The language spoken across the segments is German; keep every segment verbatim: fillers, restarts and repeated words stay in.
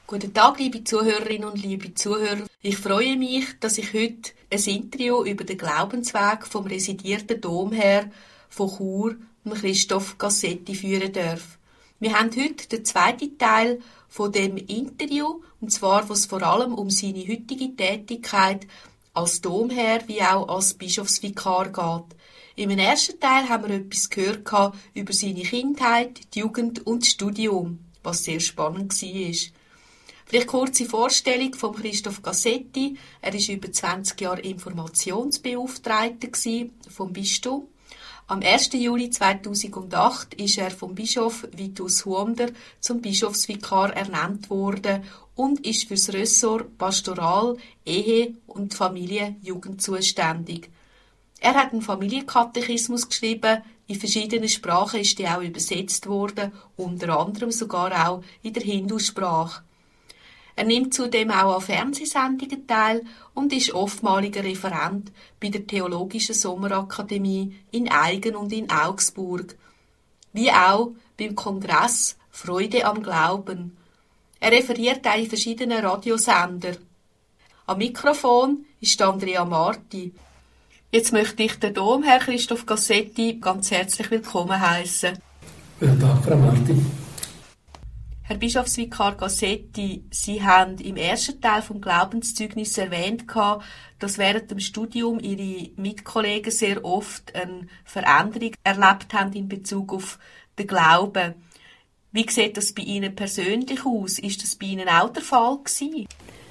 Guten Tag, liebe Zuhörerinnen und liebe Zuhörer. Ich freue mich, dass ich heute ein Interview über den Glaubensweg vom residierten Domherr von Chur, Christoph Cassetti, führen darf. Wir haben heute den zweiten Teil von dem Interview, und zwar, wo es vor allem um seine heutige Tätigkeit als Domherr wie auch als Bischofsvikar geht. Im ersten Teil haben wir etwas gehört über seine Kindheit, die Jugend und das Studium, was sehr spannend war. Vielleicht kurze Vorstellung von Christoph Cassetti. Er war über zwanzig Jahre Informationsbeauftragter vom Bistum. Am ersten Juli zweitausendacht ist er vom Bischof Vitus Huonder zum Bischofsvikar ernannt worden und ist für das Ressort Pastoral, Ehe und Familie, Jugend zuständig. Er hat einen Familienkatechismus geschrieben, in verschiedenen Sprachen ist die auch übersetzt worden, unter anderem sogar auch in der Hindusprache. Er nimmt zudem auch an Fernsehsendungen teil und ist oftmaliger Referent bei der Theologischen Sommerakademie in Aigen und in Augsburg, wie auch beim Kongress Freude am Glauben. Er referiert auch in verschiedenen Radiosendern. Am Mikrofon ist Andrea Marti. Jetzt möchte ich den Domherr Christoph Cassetti ganz herzlich willkommen heißen. Guten Tag, Frau Marti. Herr Bischofsvikar Cassetti, Sie haben im ersten Teil vom Glaubenszeugnis erwähnt, dass während dem Studium Ihre Mitkollegen sehr oft eine Veränderung erlebt haben in Bezug auf den Glauben. Wie sieht das bei Ihnen persönlich aus? Ist das bei Ihnen auch der Fall gewesen?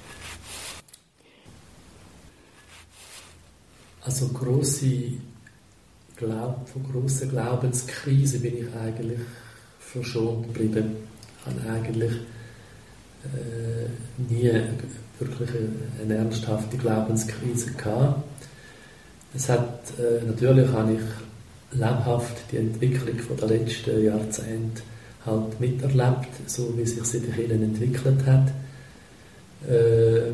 Also grosse Glaub, von grossen Glaubenskrisen bin ich eigentlich verschont geblieben. Ich habe eigentlich äh, nie wirklich eine ernsthafte Glaubenskrise gehabt. Es hat, äh, natürlich habe ich lebhaft die Entwicklung von der letzten Jahrzehnte halt miterlebt, so wie sich sie in den Kirchen entwickelt hat. Äh,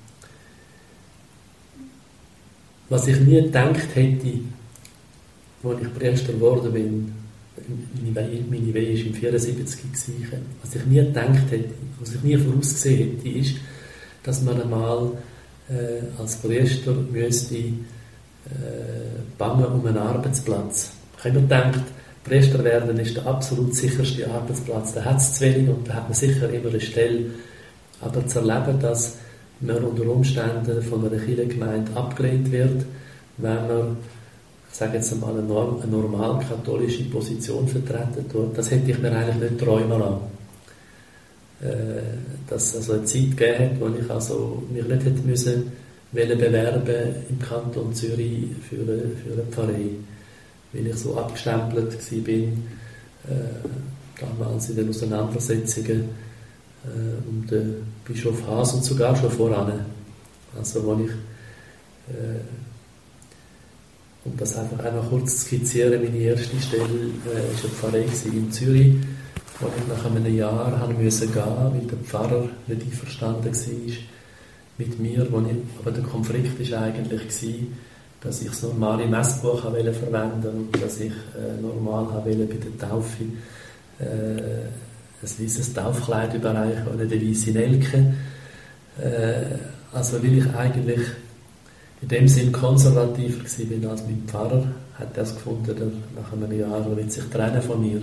was ich nie gedacht hätte, als ich Priester geworden bin, meine Weihe war im vierundsiebzig. Was ich nie gedacht hätte, was ich nie vorausgesehen hätte, ist, dass man einmal äh, als Priester müsste äh, bangen um einen Arbeitsplatz. Ich habe immer gedacht, Priester werden ist der absolut sicherste Arbeitsplatz. Da hat es zu wenig und da hat man sicher immer eine Stelle. Aber zu erleben, dass man unter Umständen von einer Kirchengemeinde abgelehnt wird, wenn man, ich sage jetzt einmal, eine, norm, eine normal katholische Position vertreten tut, das hätte ich mir eigentlich nicht träumen lassen. Äh, dass es also eine Zeit gegeben hat, wo ich also mich nicht hätte müssen bewerben im Kanton Zürich für eine, für eine Pfarrei, weil ich so abgestempelt war bin, äh, damals in den Auseinandersetzungen äh, um den Bischof Haas und sogar schon voran. Also wo ich äh, um das einfach einmal kurz zu skizzieren, meine erste Stelle war äh, eine Pfarrei in Zürich, wo ich nach einem Jahr haben müssen gehen, weil der Pfarrer nicht einverstanden war mit mir. Wo ich, aber der Konflikt war eigentlich, gewesen, dass ich das normale Messbuch verwenden wollte und dass ich äh, normal bei der Taufe äh, ein weißes Taufkleid überreichen und eine weisse Nelke. Äh, also weil ich eigentlich in dem Sinn konservativer war als mein Pfarrer, hat er es gefunden, der nach einem Jahr will sich trennen von mir.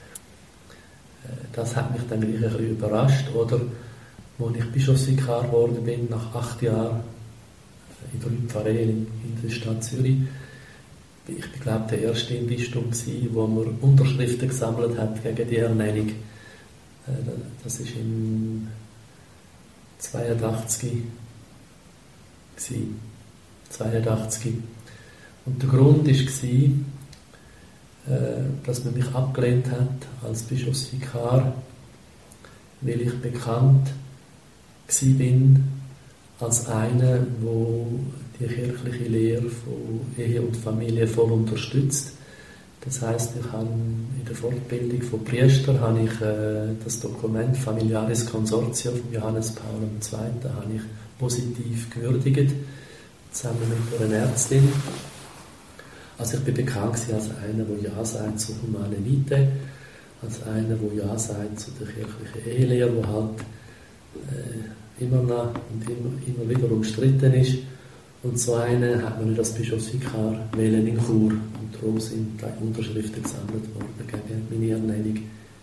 Das hat mich dann gleich ein bisschen überrascht. Oder, als ich Bischofsvikar geworden bin, nach acht Jahren in drei Pfarreien in der Stadt Zürich, ich bin, glaube der erste im Bistum gewesen, wo man Unterschriften gesammelt hat gegen die Ernennung. Das war im zweiundachtzig gewesen. zweiundachtzig. Und der Grund war, dass man mich abgelehnt hat als Bischofsvikar, weil ich bekannt war als einer, der die kirchliche Lehre von Ehe und Familie voll unterstützt. Das heisst, ich habe in der Fortbildung von Priester habe ich äh, das Dokument Familiaris Consortio von Johannes Paul der Zweite. habe ich positiv gewürdigt, zusammen mit einer Ärztin. Also ich bin bekannt als einer, der Ja sagt zur humanen Vitae, als einer, der Ja sagt zu der kirchlichen Ehelehre, die halt äh, immer noch und immer, immer wieder umstritten ist. Und so einen hat man nicht als Bischofsvikar wählen in Chur. Und darum sind die Unterschriften gesammelt worden gegen meine Ernennung.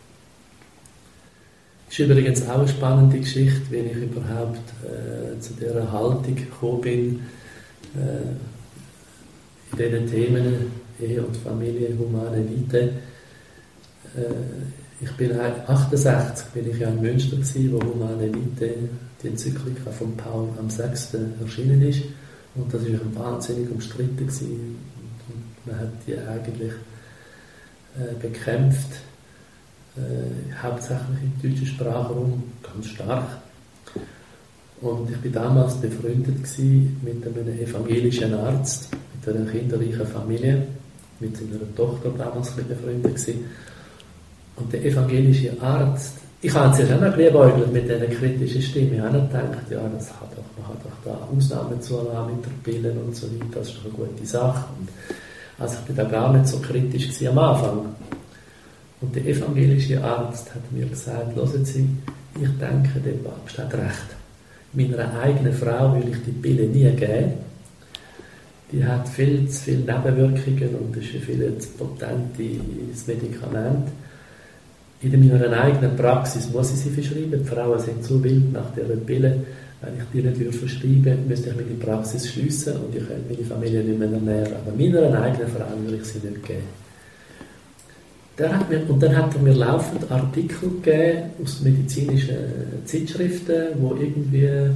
Das ist übrigens auch eine spannende Geschichte, wie ich überhaupt äh, zu dieser Haltung gekommen bin, äh, in diesen Themen Ehe und Familie, Humane Vitae. Äh, ich bin achtundsechzig bin ich ja in Münster gewesen, wo Humane Vitae, die Enzyklika von Paul am sechsten erschienen ist. Und das war wahnsinnig umstritten gewesen. Und man hat die eigentlich äh, bekämpft. Äh, hauptsächlich im deutschen Sprachraum, ganz stark. Und ich war damals befreundet mit einem evangelischen Arzt, mit einer kinderreichen Familie, mit seiner Tochter damals befreundet gewesen. Und der evangelische Arzt, ich habe sich auch noch geliebäugelt mit dieser kritischen Stimme. Ich habe auch gedacht, ja, das hat doch, man hat doch da Ausnahmen zu erlauben mit der Pillen und so weiter, das ist doch eine gute Sache. Und also ich war da gar nicht so kritisch gewesen am Anfang. Und der evangelische Arzt hat mir gesagt, hören Sie, ich denke, der Papst hat recht. Meiner eigenen Frau will ich die Pille nie geben. Die hat viel zu viele Nebenwirkungen und ist ein viel zu potentes Medikament. In meiner eigenen Praxis muss ich sie verschreiben. Die Frauen sind zu wild nach dieser Pille. Wenn ich die nicht verschreiben würde, müsste ich meine Praxis schliessen und ich könnte meine Familie nicht mehr ernähren. Aber meiner eigenen Frau würde ich sie nicht geben. Der hat mir, und dann hat er mir laufend Artikel gegeben aus medizinischen Zeitschriften, wo irgendwie äh,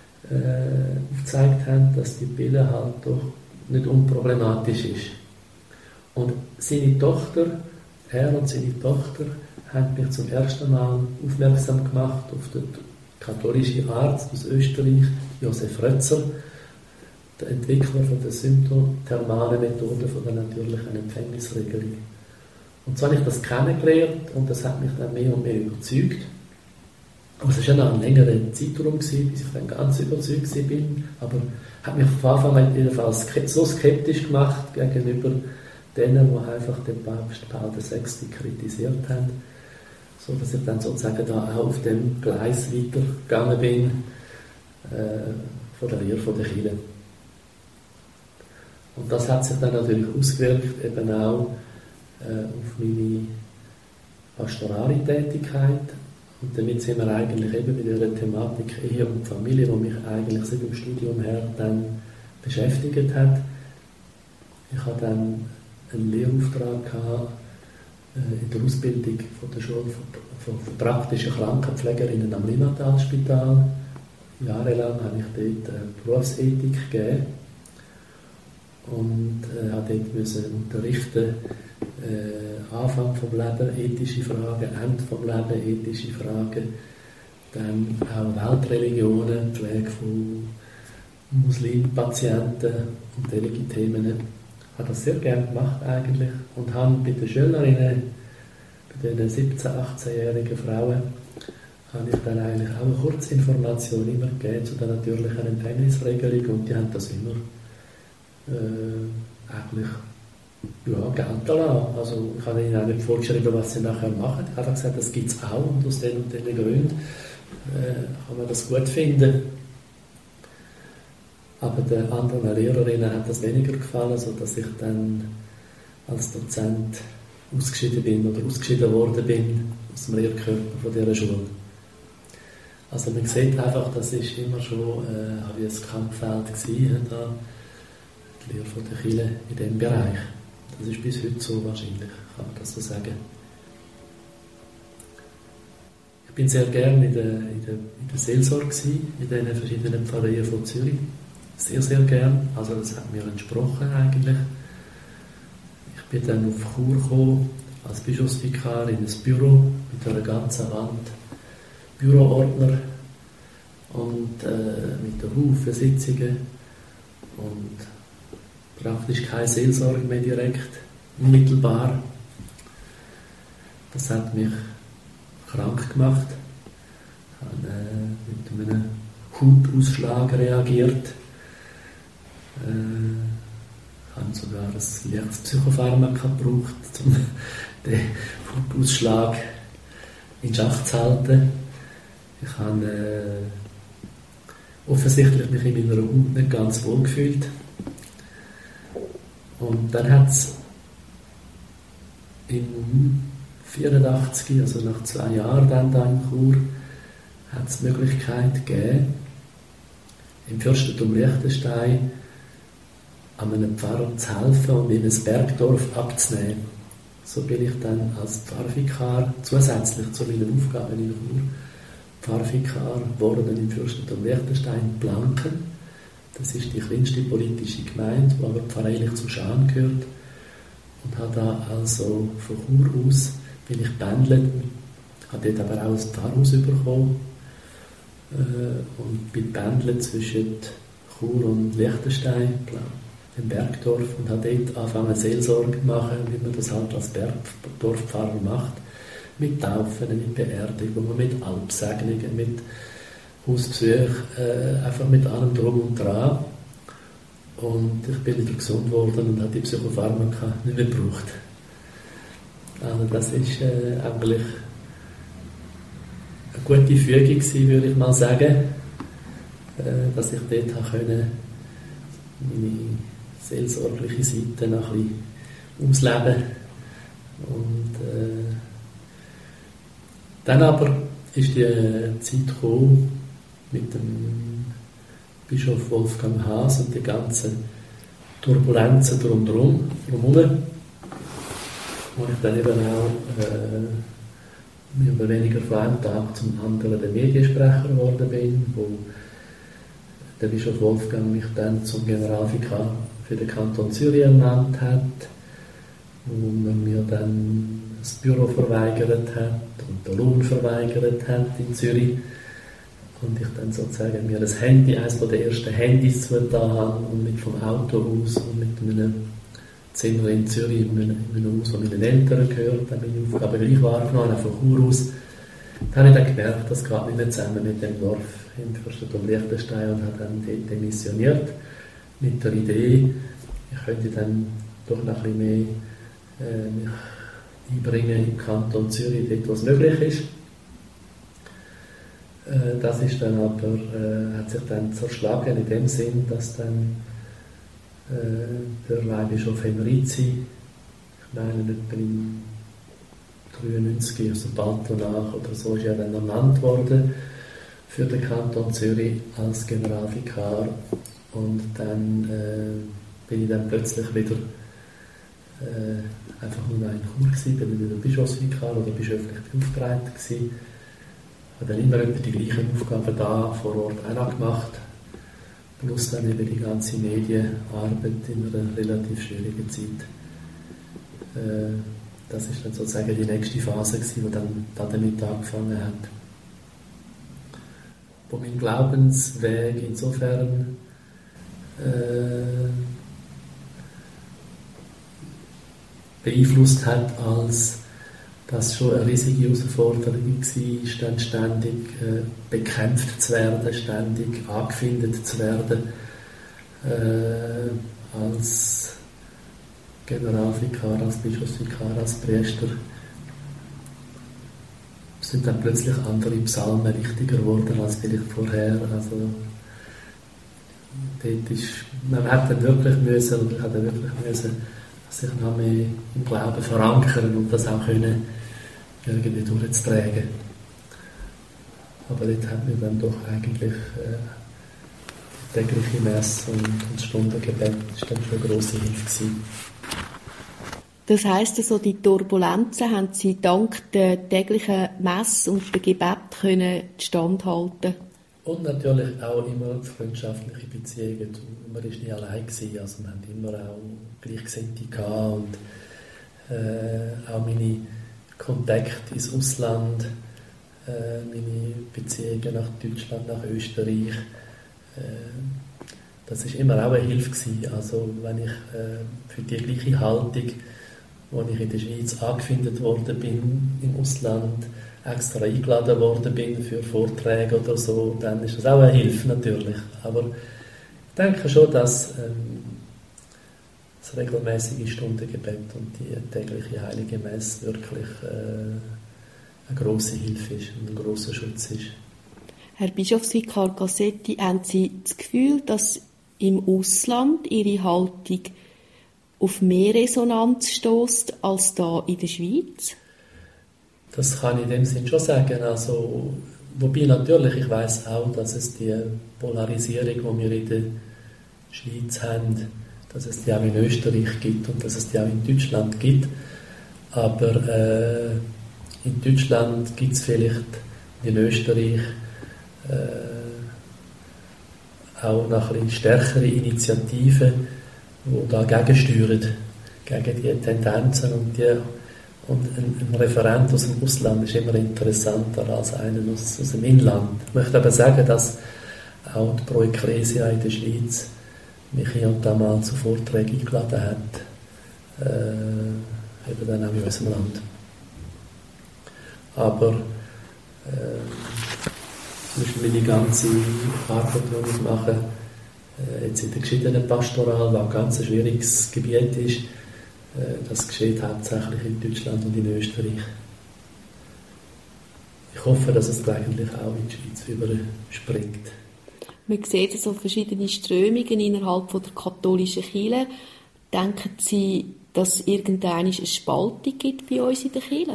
aufgezeigt haben, dass die Pille halt doch nicht unproblematisch ist. Und seine Tochter, er und seine Tochter, haben mich zum ersten Mal aufmerksam gemacht auf den katholischen Arzt aus Österreich, Josef Rötzer, der Entwickler von der symptothermalen Methode von der natürlichen Empfängnisregelung. Und so habe ich das kennengelernt und das hat mich dann mehr und mehr überzeugt. Aber es war ja noch ein längerer Zeitraum, bis ich dann ganz überzeugt war. Aber hat mich von Anfang an jedenfalls so skeptisch gemacht gegenüber denen, die einfach den Papst Paul der Sechste kritisiert haben, so dass ich dann sozusagen da auch auf dem Gleis weitergegangen bin äh, von der Lehre von der Kirche. Und das hat sich dann natürlich ausgewirkt eben auch auf meine pastorale Tätigkeit. Und damit sind wir eigentlich eben mit dieser Thematik Ehe und Familie, die mich eigentlich seit dem Studium her dann beschäftigt hat. Ich hatte dann einen Lehrauftrag gehabt, in der Ausbildung von der Schule von, von praktischen Krankenpflegerinnen am Limmatalspital. Jahrelang habe ich dort Berufsethik gegeben und äh, habe dort müssen unterrichten, äh, Anfang vom Leben, ethische Fragen, Ende vom Leben, ethische Fragen, dann auch Weltreligionen, Pflege von Muslimpatienten und solche Themen. Ich habe das sehr gerne gemacht eigentlich und habe bei den Schülerinnen, bei den siebzehn-, achtzehnjährigen Frauen, habe ich dann eigentlich auch eine Kurzinformation immer gegeben zu der natürlichen Empfängnisregelung und die haben das immer äh, eigentlich ja, gelten lassen. Also ich habe ihnen auch nicht vorgeschrieben, was sie nachher machen. Ich habe einfach gesagt, das gibt es auch und aus den und den Gründen äh, kann man das gut finden. Aber den anderen Lehrerinnen hat das weniger gefallen, sodass ich dann als Dozent ausgeschieden bin oder ausgeschieden worden bin aus dem Lehrkörper von dieser Schule. Also man sieht einfach, das ist immer schon äh, wie ein Kampffeld gewesen, da, die Lehre von der Kirche in diesem Bereich. Das ist bis heute so wahrscheinlich, kann man das so sagen. Ich bin sehr gerne in der, in der, in der Seelsorge gewesen, in den verschiedenen Pfarreien von Zürich. Sehr, sehr gern. Also das hat mir entsprochen eigentlich. Ich bin dann auf Chur gekommen, als Bischofsvikar in ein Büro mit einer ganzen Wand Büroordner und äh, mit einer Haufen Sitzungen und praktisch keine Seelsorge mehr direkt, unmittelbar. Das hat mich krank gemacht. Ich habe äh, mit einem Hautausschlag reagiert. Ich habe sogar ein leichtes Psychopharmaka gebraucht, um den Hautausschlag in Schach zu halten. Ich habe äh, offensichtlich mich in meiner Haut nicht ganz wohl gefühlt. Und dann hat es im vierundachtzig, also nach zwei Jahren dann da in Chur, hat es die Möglichkeit gegeben, im Fürstentum Liechtenstein an einem Pfarrer zu helfen und ihm ein Bergdorf abzunehmen. So bin ich dann als Pfarrvikar zusätzlich zu meinen Aufgaben in Chur Pfarrvikar geworden im Fürstentum Liechtenstein, Blanken. Das ist die kleinste politische Gemeinde, die aber pfarreilich zu Schaan gehört. Und habe da also von Chur aus bin ich pendelt, habe dort aber auch ein Pfarrhaus bekommen äh, und bin pendelt zwischen Chur und Liechtenstein, im Bergdorf, und habe dort angefangen Seelsorge zu machen, wie man das halt als Bergdorfpfarrer macht, mit Taufen, mit Beerdigungen, mit Alpsegnungen, mit Hausbesuchen, äh, einfach mit allem Drum und Dran. Und ich bin wieder gesund geworden und habe die Psychopharmaka nicht mehr gebraucht. Also das ist äh, eigentlich eine gute Fügung gewesen, würde ich mal sagen, äh, dass ich dort habe können, meine seelsorgliche Seite noch ein bisschen ausleben. Und äh, dann aber ist die Zeit gekommen mit dem Bischof Wolfgang Haas und die ganzen Turbulenzen drumherum, drumherum, wo ich dann eben auch äh, mehr oder weniger von einem Tag zum anderen der Mediensprecher geworden bin, wo der Bischof Wolfgang mich dann zum Generalvikar für den Kanton Zürich ernannt hat, wo man mir dann das Büro verweigert hat und den Lohn verweigert hat in Zürich. Und ich dann sozusagen mir das Handy, eines der ersten Handys zugetan habe und mit vom Auto aus und mit meinem Zimmer in Zürich, in meinem, in meinem Haus, das meinen Eltern gehört, habe meine Aufgabe gleich wahrgenommen, von Chur aus. Da habe ich dann gemerkt, das geht nicht mehr zusammen mit dem Dorf im Fürstentum Liechtenstein und habe dann dort demissioniert mit der Idee, ich könnte dann doch noch ein bisschen mehr äh, mich einbringen im Kanton Zürich, dort wo es möglich ist. Das ist dann aber, äh, hat sich dann zerschlagen in dem Sinn, dass dann äh, der Weihbischof Emerizi, ich meine etwa im dreiundneunzig, also bald danach oder so, ist er dann ernannt worden für den Kanton Zürich als Generalvikar. Und dann äh, bin ich dann plötzlich wieder äh, einfach nur noch in Chur gewesen, bin wieder Bischofsvikar oder bischöflich Beauftragter gewesen. Ich habe dann immer etwa die gleichen Aufgaben da vor Ort auch noch gemacht, plus dann eben die ganze Medienarbeit in einer relativ schwierigen Zeit. Äh, das ist dann sozusagen die nächste Phase gewesen, die dann damit angefangen hat. Wo mein Glaubensweg insofern äh, beeinflusst hat, als dass schon eine riesige Herausforderung war, dann ständig äh, bekämpft zu werden, ständig angefindet zu werden, äh, als Generalvikar, als Bischofsvikar, als Priester. Es sind dann plötzlich andere Psalmen wichtiger geworden als vielleicht vorher. Also, dort ist, man hat dann wirklich müssen, oder ich hatte wirklich müssen, sich noch mehr im Glauben verankern und das auch können irgendwie durchzutragen. Aber dort hat mir dann doch eigentlich äh, die tägliche Messe und, und das Stundengebet ist dann schon eine grosse Hilfe gewesen. Das heisst also, die Turbulenzen haben Sie dank der täglichen Messe und dem Gebet können standhalten. Und natürlich auch immer freundschaftliche Beziehungen. Man war nie allein gewesen. Also wir haben immer auch Gleichgesinnte gehabt und äh, auch meine Kontakte ins Ausland, äh, meine Beziehungen nach Deutschland, nach Österreich. Äh, das war immer auch eine Hilfe gewesen. Also wenn ich äh, für die gleiche Haltung, als ich in der Schweiz angefindet worden bin, im Ausland extra eingeladen worden bin für Vorträge oder so, dann ist das auch eine Hilfe natürlich. Aber ich denke schon, dass ähm, das regelmäßige Stundengebet und die tägliche Heilige Messe wirklich äh, eine grosse Hilfe ist und ein grosser Schutz ist. Herr Bischofsvikar Cassetti, haben Sie das Gefühl, dass im Ausland Ihre Haltung auf mehr Resonanz stösst als da in der Schweiz? Das kann ich in dem Sinn schon sagen. Also, wobei natürlich, ich weiss auch, dass es die Polarisierung, die wir in der Schweiz haben, dass es die auch in Österreich gibt und dass es die auch in Deutschland gibt. Aber äh, in Deutschland gibt es vielleicht in Österreich äh, auch noch ein bisschen stärkere Initiativen, die dagegen steuern, gegen die Tendenzen. Und, die, und ein, ein Referent aus dem Ausland ist immer interessanter als einer aus, aus dem Inland. Ich möchte aber sagen, dass auch die Pro Ecclesia in der Schweiz mich hier und da mal zu Vorträgen eingeladen hat, äh, eben dann auch in unserem Land. Aber äh, zum Beispiel meine ganze Arbeit, die ich mache, äh, jetzt in der geschiedenen Pastoral, was ein ganz schwieriges Gebiet ist, äh, das geschieht hauptsächlich in Deutschland und in Österreich. Ich hoffe, dass es eigentlich auch in die Schweiz überspringt. Man sieht so verschiedene Strömungen innerhalb von der katholischen Kirche. Denken Sie, dass es irgendwann eine Spaltung gibt bei uns in der Kirche?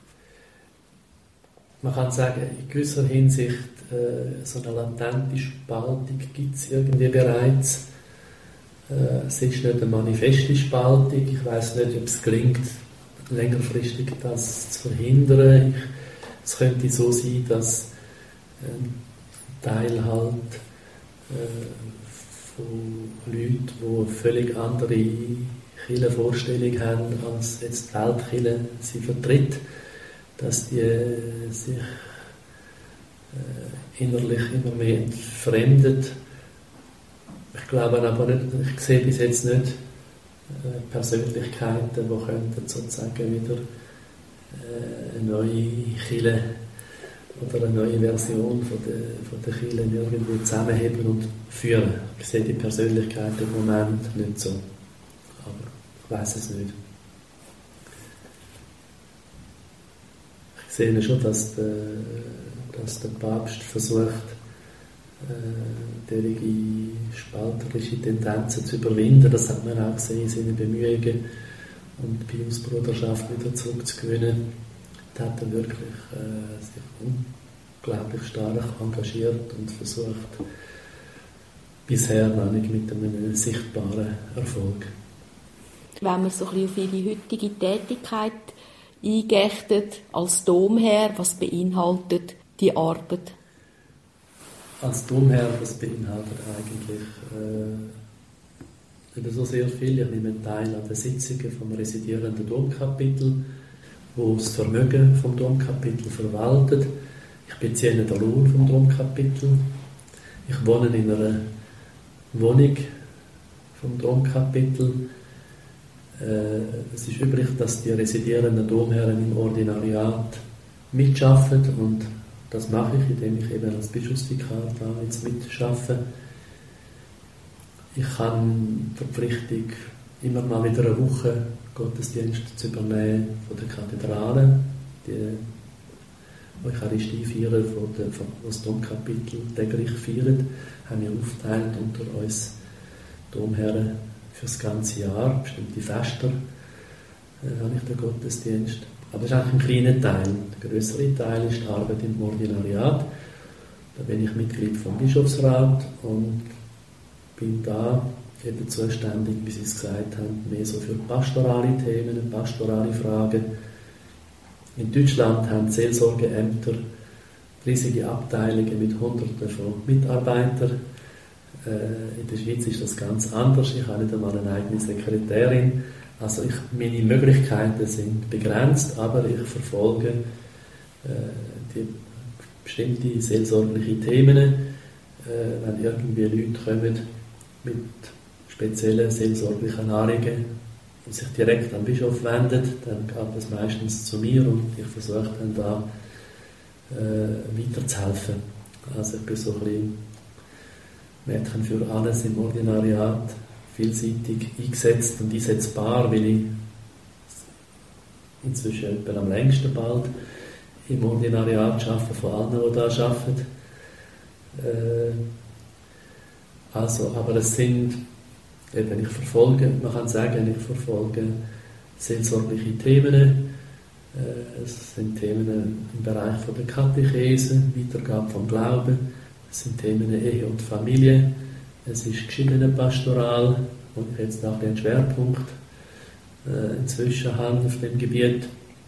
Man kann sagen, in gewisser Hinsicht äh, so eine latente Spaltung gibt es irgendwie bereits. Äh, es ist nicht eine manifeste Spaltung. Ich weiß nicht, ob es gelingt, längerfristig das zu verhindern. Ich, es könnte so sein, dass ein Teil halt äh, von Leuten, die eine völlig andere Kirchenvorstellung haben, als jetzt die Weltkirche sie vertritt, dass die äh, sich äh, innerlich immer mehr entfremdet. Ich glaube aber nicht, ich sehe bis jetzt nicht äh, Persönlichkeiten, die könnten sozusagen wieder äh, eine neue Kirche oder eine neue Version von der, von der Kirche irgendwie zusammenheben und führen. Ich sehe die Persönlichkeiten im Moment nicht so. Aber ich weiß es nicht. Ich sehe schon, dass der, dass der Papst versucht, äh, derige spalterische Tendenzen zu überwinden. Das hat man auch gesehen in seinen Bemühungen, um die Pius-Bruderschaft wieder zurückzugewinnen. Da hat er wirklich äh, sich unglaublich stark engagiert und versucht, bisher noch nicht mit einem sichtbaren Erfolg. Wenn man so ein bisschen auf Ihre heutige Tätigkeit eingeächtet als Domherr, was beinhaltet die Arbeit? Als Domherr, das beinhaltet eigentlich äh, nicht so sehr viel. Ich nehme teil an den Sitzungen vom residierenden Domkapitel, wo das Vermögen vom Domkapitel verwaltet. Ich beziehe den Lohn vom Domkapitel. Ich wohne in einer Wohnung vom Domkapitel. Es ist üblich, dass die residierenden Domherren im Ordinariat mitarbeiten und das mache ich, indem ich eben als Bischofsvikar da jetzt mitarbeite. Ich habe die Verpflichtung, immer mal wieder eine Woche Gottesdienst zu übernehmen von der Kathedrale. Die Eucharistiefeier, von der, von das Domkapitel täglich feiert, haben wir aufteilt unter uns Domherren für das ganze Jahr. Bestimmte Feste äh, habe ich den Gottesdienst. Aber das ist eigentlich ein kleiner Teil. Der größere Teil ist die Arbeit im Ordinariat. Da bin ich Mitglied vom Bischofsrat und bin da eben zuständig, wie Sie es gesagt haben, mehr so für pastorale Themen, pastorale Fragen. In Deutschland haben Seelsorgeämter riesige Abteilungen mit Hunderten von Mitarbeitern. In der Schweiz ist das ganz anders. Ich habe nicht einmal eine eigene Sekretärin. Also ich, meine Möglichkeiten sind begrenzt, aber ich verfolge äh, die bestimmte seelsorgliche Themen. Äh, wenn irgendwie Leute kommen mit speziellen seelsorglichen Anregungen und sich direkt an den Bischof wenden, dann geht das meistens zu mir und ich versuche dann da äh, weiterzuhelfen. Also ich bin so ein bisschen Mädchen für alles im Ordinariat, vielseitig eingesetzt und einsetzbar, weil ich inzwischen etwa am längsten bald im Ordinariat arbeite, von allen, die da arbeiten. Äh, also, aber es sind, eben ich verfolge, man kann sagen, ich verfolge seelsorgliche Themen. Äh, es sind Themen im Bereich von der Katechese, Weitergabe vom Glauben. Es sind Themen Ehe und Familie. Es ist Geschiedenenpastoral, wo ich jetzt auch den Schwerpunkt äh, inzwischen habe auf dem Gebiet.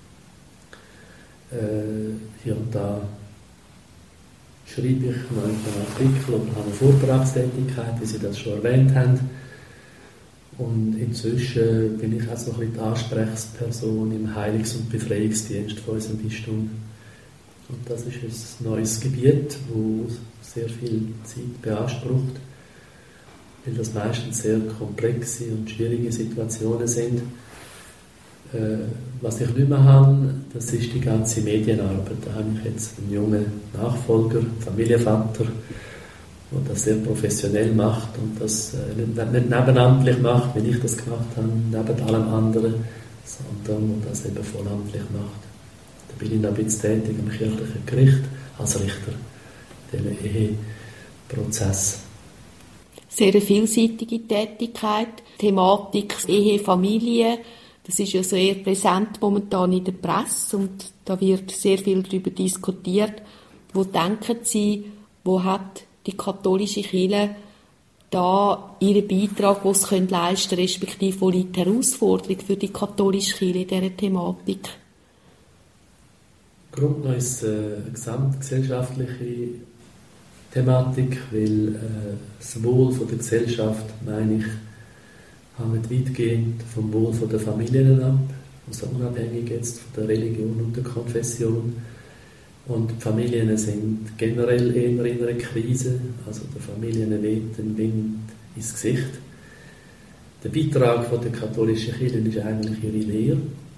Äh, hier und da schreibe ich noch einen Artikel oder habe eine Vortragstätigkeit, wie Sie das schon erwähnt haben. Und inzwischen bin ich auch so ein bisschen die Ansprechperson im Heiligungs- und Befreiungsdienst von unserem Bistum. Und das ist ein neues Gebiet, das sehr viel Zeit beansprucht, weil das meistens sehr komplexe und schwierige Situationen sind. Äh, was ich nicht mehr habe, das ist die ganze Medienarbeit. Da habe ich jetzt einen jungen Nachfolger, einen Familienvater, der das sehr professionell macht und das äh, nicht, nicht nebenamtlich macht, wie ich das gemacht habe, neben allem anderen, sondern der das eben vollamtlich macht. Da bin ich noch ein bisschen tätig am kirchlichen Gericht als Richter, in diesem Eheprozess. Sehr eine vielseitige Tätigkeit, Thematik Ehe, Familie, das ist ja sehr präsent momentan in der Presse und da wird sehr viel darüber diskutiert. Wo denken Sie, wo hat die katholische Kirche da ihren Beitrag, den sie leisten können, respektive wo liegt die Herausforderung für die katholische Kirche in dieser Thematik? Grundsätzlich ist es eine gesamtgesellschaftliche Thematik, weil äh, das Wohl von der Gesellschaft, meine ich, hängt weitgehend vom Wohl der Familien ab, also unabhängig jetzt von der Religion und der Konfession. Und die Familien sind generell eher in einer Krise, also der Familien weht den Wind ins Gesicht. Der Beitrag von der katholischen Kirche ist eigentlich ihre Lehre.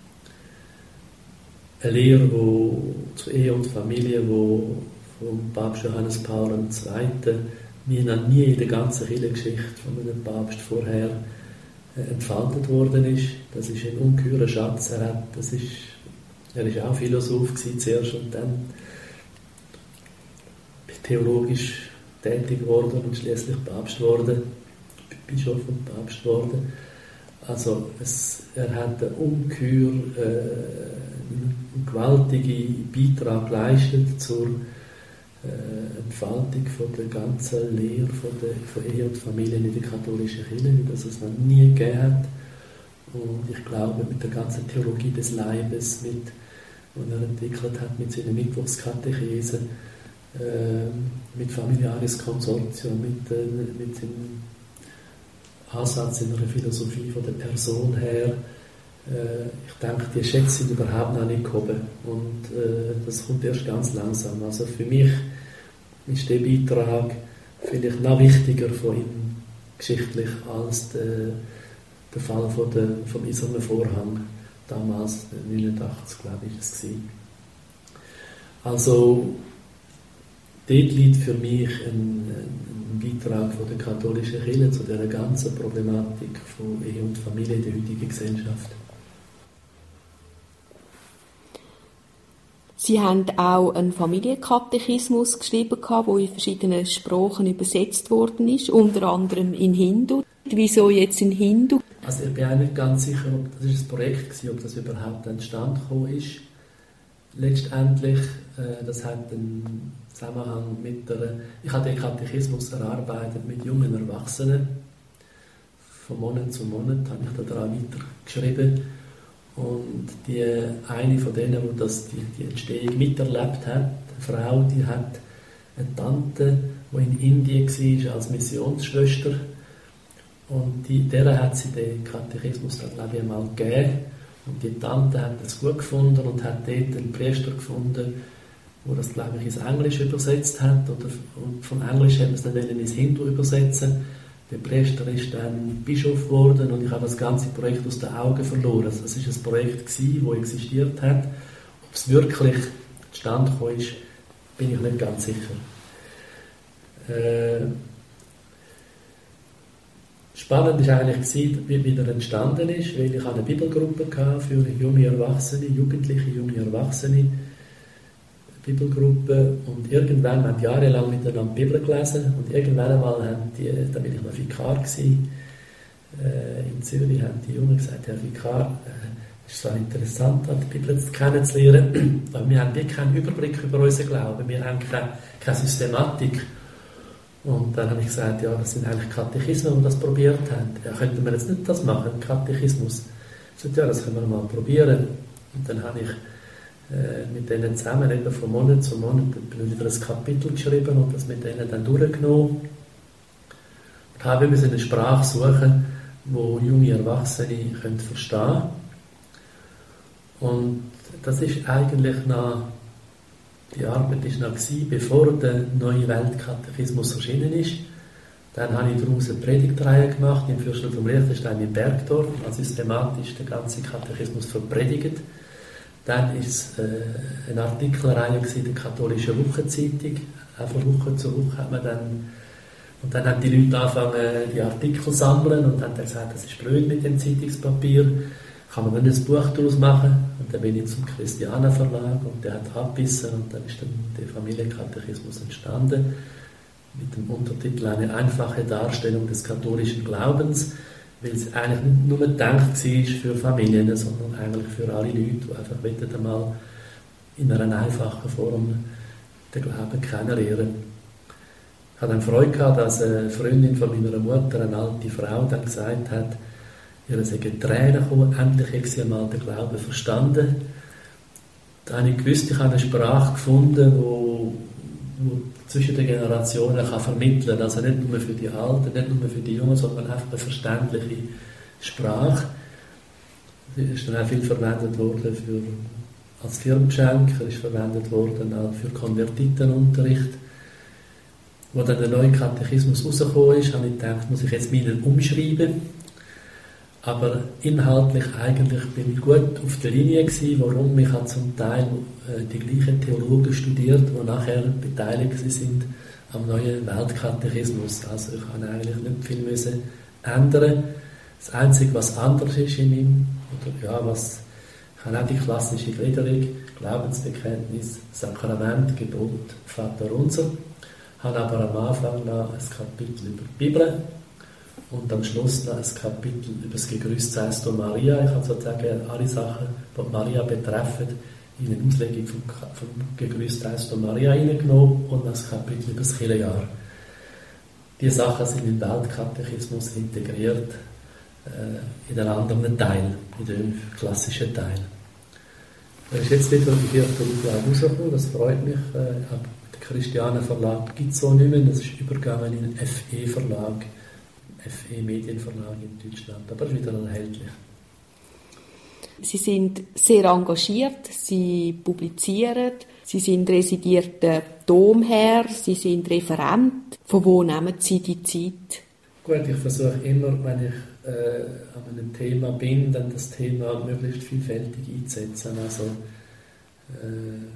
Eine Lehre, die zu Ehe und Familie, die vom Papst Johannes Paul der Zweite wie noch nie in der ganzen Kirchengeschichte von einem Papst vorher entfaltet worden ist. Das ist ein ungeheurer Schatz. Er hat, das ist, er ist auch Philosoph gewesen zuerst und dann theologisch tätig geworden und schließlich Papst geworden, Bischof und Papst geworden. Also es, er hat einen ungeheuer äh, einen gewaltigen Beitrag geleistet zur äh, Entfaltung von der ganzen Lehre von, der, von Ehe und Familie in der katholischen Kirche, wie das es noch nie gegeben hat. Und ich glaube, mit der ganzen Theologie des Leibes, mit, die er entwickelt hat, mit seiner Mittwochskatechese, äh, mit Familiaris Consortium, mit, äh, mit seinem Ansatz in der Philosophie von der Person her, äh, ich denke, die Schätze sind überhaupt noch nicht gehoben. Und äh, das kommt erst ganz langsam. Also für mich ist der Beitrag vielleicht noch wichtiger von ihm geschichtlich als der, der Fall von der, vom Eisernen Vorhang, damals neunundachtzig, glaube ich, es war. Also dort liegt für mich ein, ein Beitrag von der katholischen Kirche zu dieser ganzen Problematik von Ehe und Familie in der heutigen Gesellschaft. Sie haben auch einen Familienkatechismus geschrieben, der in verschiedenen Sprachen übersetzt worden ist, unter anderem in Hindu. Wieso jetzt in Hindu? Also ich bin auch nicht ganz sicher, ob das ein Projekt war, ob das überhaupt entstanden ist. Letztendlich, äh, das hat einen Zusammenhang mit der... Ich habe den Katechismus erarbeitet mit jungen Erwachsenen. Von Monat zu Monat habe ich daran weiter geschrieben. Und die, eine von denen, die das, die, die Entstehung miterlebt hat, eine Frau, die hat eine Tante, die in Indien war als Missionsschwester. Und die, der hat sie den Katechismus dann, glaube ich, einmal gegeben. Und die Tante hat das gut gefunden und hat dort einen Priester gefunden, der das, glaube ich, ins Englische übersetzt hat. Oder, und von Englisch hat man es dann ins Hindu übersetzen. Der Priester ist dann Bischof geworden und ich habe das ganze Projekt aus den Augen verloren. Also das war ein Projekt, das existiert hat. Ob es wirklich zustande gekommen ist, bin ich nicht ganz sicher. Äh, spannend war eigentlich, wie wieder entstanden ist, weil ich eine Bibelgruppe hatte für junge Erwachsene, Jugendliche, junge Erwachsene. Bibelgruppe, und irgendwann, wir haben jahrelang miteinander die Bibel gelesen, und irgendwann einmal haben die, da bin ich noch Vikar gewesen, äh, in Zürich, haben die Jungen gesagt, Herr Vikar, äh, es ist so interessant, die Bibel kennenzulernen, weil wir haben wirklich keinen Überblick über unseren Glauben, wir haben keine, keine Systematik. Und dann habe ich gesagt, ja, das sind eigentlich Katechismen, die das probiert haben. Ja, könnten wir jetzt nicht das machen, Katechismus? Ich sagte, ja, das können wir mal probieren. Und dann habe ich äh, mit denen zusammen, eben von Monat zu Monat, wieder ein Kapitel geschrieben und das mit denen dann durchgenommen. Und habe immer eine Sprache suchen, die junge Erwachsene können verstehen können. Und das ist eigentlich noch, die Arbeit war noch gewesen, bevor der neue Weltkatechismus erschienen ist. Dann habe ich daraus eine Predigtreihe gemacht im Fürstentum vom Liechtenstein in Bergdorf, also systematisch den ganzen Katechismus verpredigt. Dann war es äh, eine Artikelreihe in der katholischen Wochenzeitung. Auch von Woche zu Woche hat man dann, und dann haben die Leute angefangen, die Artikel zu sammeln und haben dann gesagt, das ist blöd mit dem Zeitungspapier, kann man nicht ein Buch daraus machen? Und dann bin ich zum Christianer Verlag und der hat abgebissen und dann ist dann der Familienkatechismus entstanden mit dem Untertitel «Eine einfache Darstellung des katholischen Glaubens», weil es eigentlich nicht nur gedacht war für Familien, sondern eigentlich für alle Leute, die einfach einmal in einer einfachen Form den Glauben kennenlernen. Ich hatte dann Freude gehabt, dass eine Freundin von meiner Mutter, eine alte Frau, dann gesagt hat, ihr seien Tränen gekommen, endlich hat sie einmal den Glauben verstanden. Da habe ich gewusst, ich habe eine Sprache gefunden, die zwischen den Generationen kann vermitteln kann. Also nicht nur für die Alten, nicht nur für die Jungen, sondern einfach eine verständliche Sprache. Sie ist dann auch viel verwendet worden für, als Firmengeschenk, ist verwendet worden auch für Konvertitenunterricht. Als dann der neue Katechismus rausgekommen ist, habe ich gedacht, muss ich jetzt meinen umschreiben. Aber inhaltlich eigentlich bin ich gut auf der Linie gewesen, warum ich habe zum Teil äh, die gleichen Theologen studiert, die nachher beteiligt sind am neuen Weltkatechismus. Also ich habe eigentlich nicht viel müssen ändern. Das Einzige, was anders ist in ihm, oder ja, was, ich habe auch die klassische Gliederung, Glaubensbekenntnis, Sakrament, Gebot, Vaterunser, habe aber am Anfang noch ein Kapitel über die Bibel und am Schluss noch ein Kapitel über das Gegrüßt seist du Maria. Ich habe sozusagen alle Sachen, die Maria betreffen, in eine Auslegung vom, vom Gegrüßt seist du Maria hineingenommen und noch ein Kapitel über das Kirchenjahr. Diese Sachen sind im Weltkatechismus integriert, äh, in den anderen Teil, in den klassischen Teil. Er ist jetzt wieder die vierte Auflage rausgekommen, das freut mich. Äh, aber den Christianer Verlag gibt es so nicht mehr, das ist übergegangen in den F E-Verlag. F E-Medienverlag in Deutschland, aber ist wieder erhältlich. Sie sind sehr engagiert, Sie publizieren, Sie sind residierter Domherr, Sie sind Referent. Von wo nehmen Sie die Zeit? Gut, ich versuche immer, wenn ich äh, an einem Thema bin, dann das Thema möglichst vielfältig einzusetzen. Also, äh,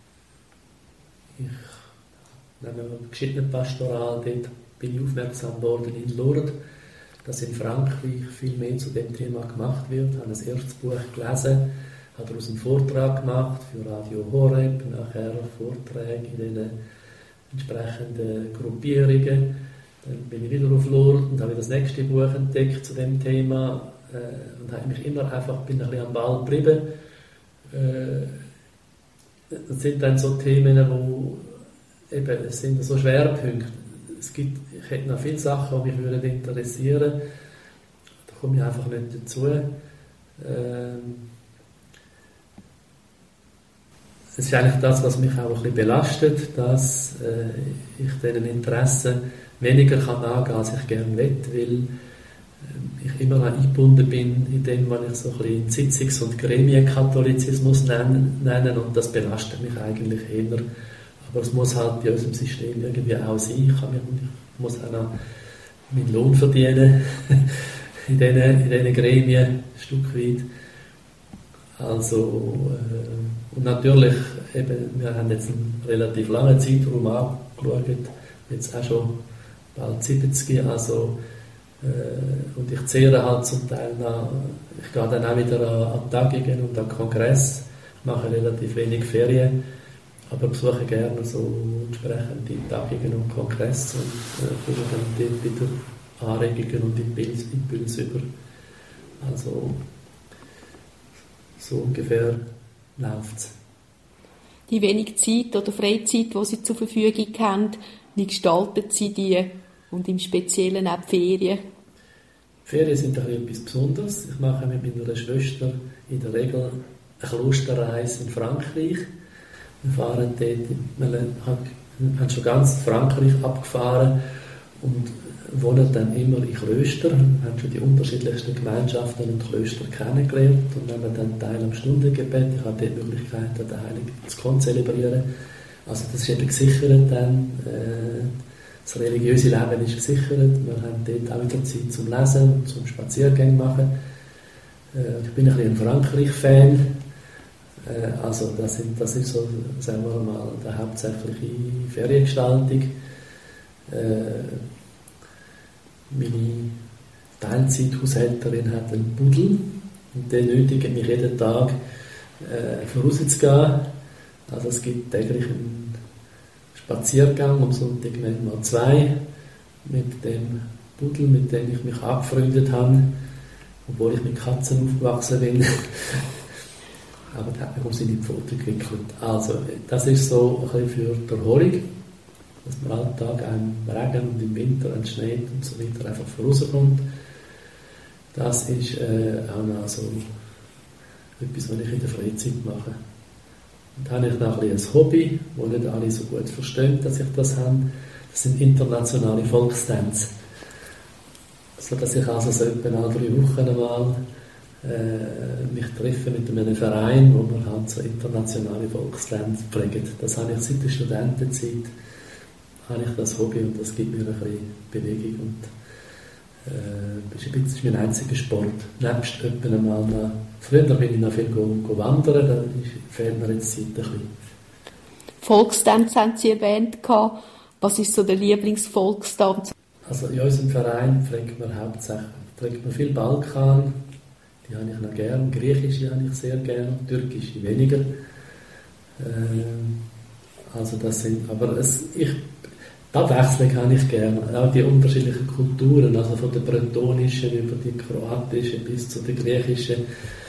ich nehme eine geschiedene Pastoral, dort bin ich aufmerksam worden in Lourdes, dass in Frankreich viel mehr zu dem Thema gemacht wird. Ich habe das erste Buch gelesen, habe daraus einen Vortrag gemacht für Radio Horeb, nachher Vorträge in den entsprechenden Gruppierungen. Dann bin ich wieder auf Lourdes und habe das nächste Buch entdeckt zu dem Thema äh, und habe mich immer einfach bin ein bisschen am Ball geblieben. Äh, das sind dann so Themen, wo eben, es sind so Schwerpunkte. Es gibt, ich hätte noch viele Sachen, die mich würden interessieren. Da komme ich einfach nicht dazu. Ähm, es ist eigentlich das, was mich auch ein bisschen belastet, dass äh, ich diesen Interessen weniger kann angehen, als ich gerne möchte, weil äh, ich immer noch eingebunden bin in dem, was ich so ein bisschen Sitzungs- und Gremienkatholizismus nenne, nenne, und das belastet mich eigentlich eher. Aber es muss halt bei unserem System irgendwie auch sein. Ich, kann mich, ich muss auch noch meinen Lohn verdienen in diesen, in diesen Gremien, ein Stück weit. Also, äh, und natürlich, eben, wir haben jetzt einen relativ langen Zeitraum angeschaut, jetzt auch schon bald siebzig, also, äh, und ich zehre halt zum Teil nach, ich gehe dann auch wieder an, an Tagungen und an Kongress, ich mache relativ wenig Ferien. aber besuche gerne so entsprechende Tagungen und Kongresse und äh, komme dann dort wieder Anregungen und Impulse, Impulse über. Also so ungefähr läuft es. Die wenig Zeit oder Freizeit, die Sie zur Verfügung haben, wie gestalten Sie die und im Speziellen auch die Ferien? Die Ferien sind ein bisschen etwas Besonderes. Ich mache mit meiner Schwester in der Regel eine Klosterreise in Frankreich. Wir fahren dort, wir haben schon ganz Frankreich abgefahren und wohnen dann immer in Klöstern. Wir haben schon die unterschiedlichsten Gemeinschaften und Klöster kennengelernt und nehmen dann teil am Stundengebet. Ich habe dort die Möglichkeit, den Heiligen zu konzelebrieren. Also das ist eben gesichert dann. Äh, das religiöse Leben ist gesichert. Wir haben dort auch wieder Zeit zum Lesen und zum Spaziergänge machen. Äh, ich bin ein bisschen ein Frankreich-Fan. Äh, also das, sind, das ist so, sagen wir mal, die hauptsächliche Feriengestaltung. Äh, Meine Teilzeithaushälterin hat einen Pudel und der nötigt mich jeden Tag äh, vorauszugehen. Also es gibt täglich einen Spaziergang, am Sonntag manchmal zwei, mit dem Pudel, mit dem ich mich angefreundet habe, obwohl ich mit Katzen aufgewachsen bin. Aber der hat mich um seine Pfote gewickelt. Also das ist so ein bisschen für die Erholung, dass man Alltag im Regen und im Winter schneit und so weiter einfach vorauskommt. Das ist äh, auch noch so etwas, was ich in der Freizeit mache. Und dann habe ich noch ein, ein Hobby, das nicht alle so gut verstehen, dass ich das habe. Das sind internationale Volkstänze. So dass ich also so etwa alle drei Wochen einmal äh, mich treffe mit einem Verein, wo wir halt so internationale Volkstänze prägen. Das habe ich seit der Studentenzeit. Habe ich das Hobby und das gibt mir ein bisschen Bewegung und äh, ist ein bisschen mein einziger Sport. Nebst etwa einmal noch, früher bin ich noch viel go, go wandern, da fehlt mir jetzt Zeit ein bisschen. Volkstanz haben Sie erwähnt. Was ist so der Lieblingsvolkstanz? Also in unserem Verein pflegt man hauptsächlich pflegt man viel Balkan, die habe ich noch gern, Griechische habe ich sehr gern, Türkische weniger. Äh, also das sind, aber es, ich Die Abwechslung habe ich gerne, auch die unterschiedlichen Kulturen, also von der bretonischen über die kroatische bis zu der griechischen,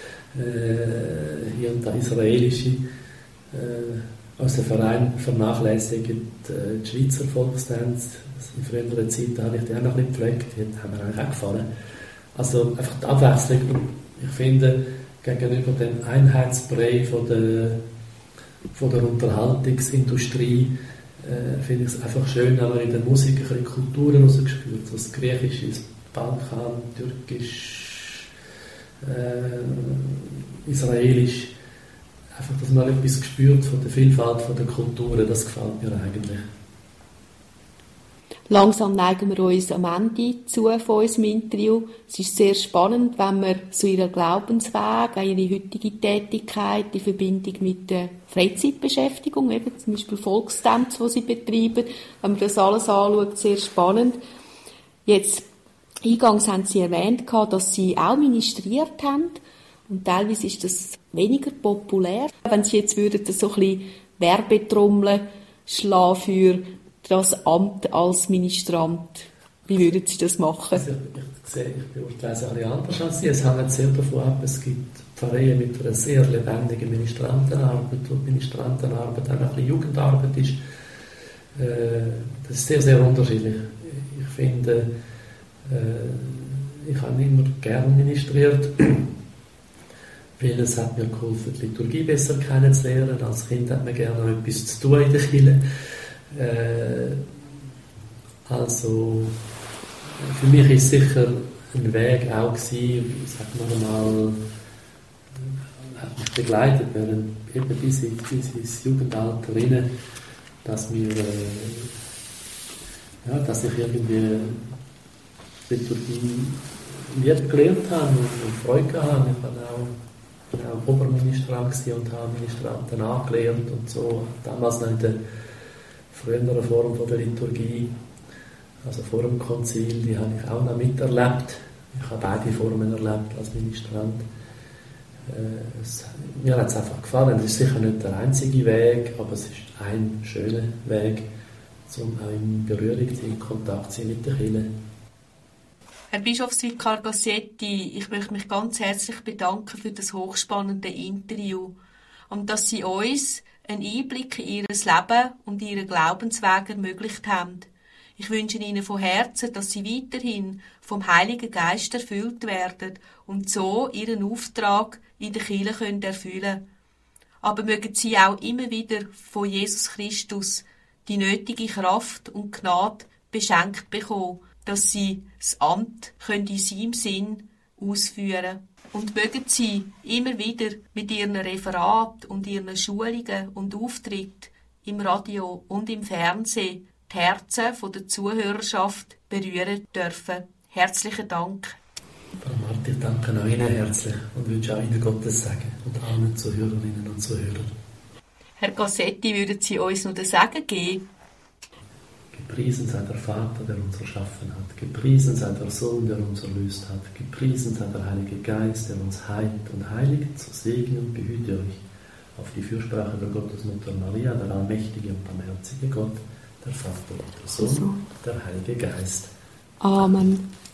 äh, hier und da israelische. Äh, aus dem Verein vernachlässigt äh, die Schweizer Volkstänze. In früheren Zeiten habe ich die auch noch nicht gepflegt, die haben mir eigentlich auch gefallen. Also einfach die Abwechslung. Ich finde, gegenüber dem Einheitsbrei von der, von der Unterhaltungsindustrie Äh, finde ich es einfach schön, wenn man in der Musik ein bisschen Kulturen rausgespürt, so das Griechische, das Balkan, Türkisch, äh, Israelisch, einfach, dass man etwas gespürt von der Vielfalt von der Kulturen, das gefällt mir eigentlich. Langsam neigen wir uns am Ende zu von unserem Interview. Es ist sehr spannend, wenn man so Ihren Glaubensweg, Ihre heutige Tätigkeit in Verbindung mit der Freizeitbeschäftigung, eben zum Beispiel Volkstänze, die Sie betreiben, wenn man das alles anschaut, sehr spannend. Jetzt, eingangs haben Sie erwähnt, dass Sie auch ministriert haben und teilweise ist das weniger populär. Wenn Sie jetzt würden so ein bisschen Werbetrommeln schlagen für das Amt als Ministrant, wie würden Sie das machen? Also ich, ich, sehe, ich beurteile es ein bisschen anders als Sie. Es hängt sehr davon ab, es gibt Pfarreien mit einer sehr lebendigen Ministrantenarbeit, wo die Ministrantenarbeit auch ein bisschen Jugendarbeit ist. Äh, das ist sehr, sehr unterschiedlich. Ich finde, äh, ich habe immer gerne ministriert, weil es hat mir geholfen, die Liturgie besser kennenzulernen. Als Kind hat man gerne noch etwas zu tun in der Kirche. Äh, also für mich ist sicher ein Weg auch gewesen, sagen wir mal, hat mich begleitet, während eben bis, in, bis ins Jugendalter rein, dass mir, äh, ja, dass ich irgendwie Liturgie lieb gelernt habe und, und Freude gehabt habe. Ich war auch, bin auch Oberministrant und habe Ministranten angelernt und so, damals noch in der frühere Form von der Liturgie, also vor dem Konzil, die habe ich auch noch miterlebt. Ich habe beide Formen erlebt als Ministrant. Äh, es, mir hat es einfach gefallen. Es ist sicher nicht der einzige Weg, aber es ist ein schöner Weg, um auch in Berührung zu sein, in Kontakt zu sein mit der Kirche. Herr Bischofsvikar Gassetti, ich möchte mich ganz herzlich bedanken für das hochspannende Interview und dass Sie uns einen Einblick in Ihr Leben und Ihren Glaubensweg ermöglicht haben. Ich wünsche Ihnen von Herzen, dass Sie weiterhin vom Heiligen Geist erfüllt werden und so Ihren Auftrag in der Kirche können erfüllen. Aber mögen Sie auch immer wieder von Jesus Christus die nötige Kraft und Gnade beschenkt bekommen, dass Sie das Amt können in seinem Sinn ausführen können. Und mögen Sie immer wieder mit Ihren Referaten und Ihren Schulungen und Auftritten im Radio und im Fernsehen die Herzen der Zuhörerschaft berühren dürfen. Herzlichen Dank. Frau Marti, ich danke auch Ihnen herzlich und wünsche auch Ihnen Gottes Segen und allen Zuhörerinnen und Zuhörern. Herr Gassetti, würden Sie uns noch den Segen geben? Gepriesen sei der Vater, der uns erschaffen hat. Gepriesen sei der Sohn, der uns erlöst hat. Gepriesen sei der Heilige Geist, der uns heilt und heiligt. So segne und behüte euch auf die Fürsprache der Gottesmutter Maria, der allmächtige und barmherzige Gott, der Vater und der Sohn, der Heilige Geist. Amen.